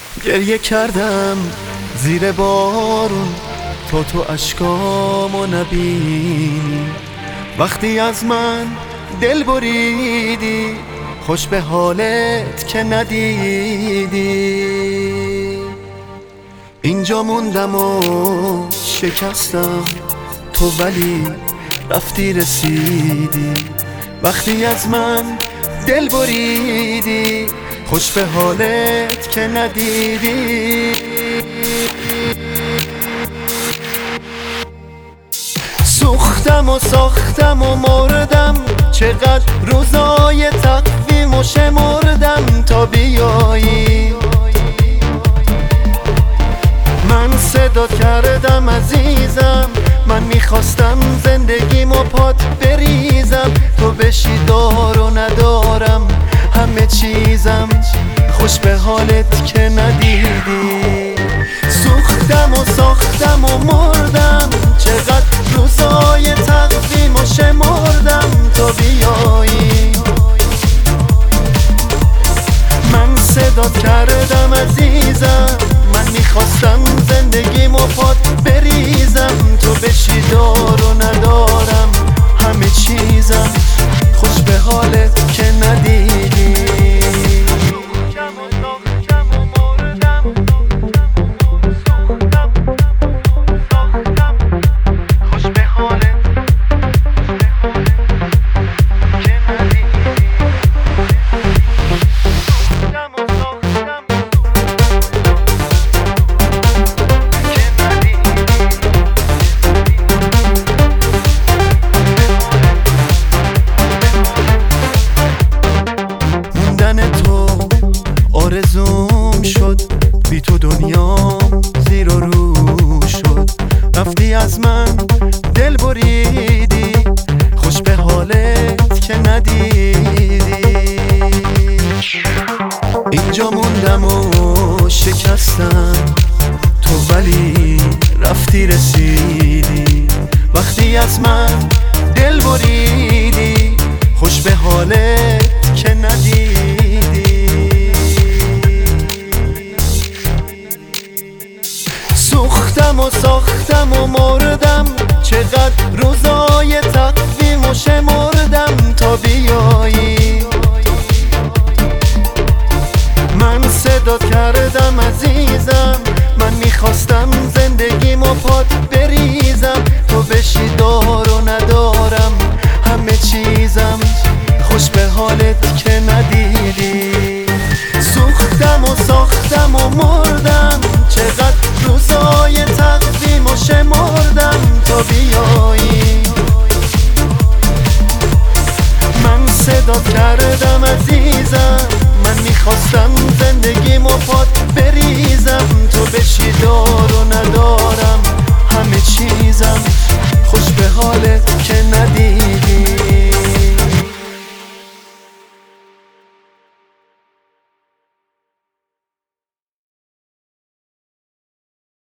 گریه کردم زیر بارون تو اشکامو نبینی. وقتی از من دل بریدی خوش به حالت که ندیدی. اینجا موندم و شکستم تو ولی رفتی رسیدی. وقتی از من دل بریدی خوش به حالت که ندیدی. سوختم و ساختم و مردم، چقدر روزای تقویم و شمردم تا بیایی. من صدا کردم عزیزم، من میخواستم زندگیمو پات بریزم. تو بشی دار و ندارم همه چیزم، خوش به حالت که ندیدی. سوختم و ساختم و مردم، چقدر روزای تقویم و شمردم تا بیایی. من صدا کردم عزیزم، من میخواستم زندگیمو پات بریزم. تو بشی دار و ندارم همه چیزم، خوش به حالت که ندیدی. آرزوم شد بی تو دنیام زیر و رو شد. رفتی از من دل بریدی خوش به حالت که ندیدی. اینجا موندم و شکستم تو ولی رفتی رسیدی. وقتی از من دل بریدی خوش به حالت که ندیدی. سوختم و ساختم و مردم، چقدر روزای تقویم و شمردم تا بیایی. من صدا کردم عزیزم، من میخواستم زندگیمو پات بریزم. تو بشی دار و ندارم همه چیزم، خوش به حالت که ندیدی. سوختم و ساختم و مردم، چقدر روزای تقویم و شمردم تا بیایی. من صدا کردم عزیزم، من میخواستم زندگیمو پات بریزم. تو بشی دار و ندارم همه چیزم،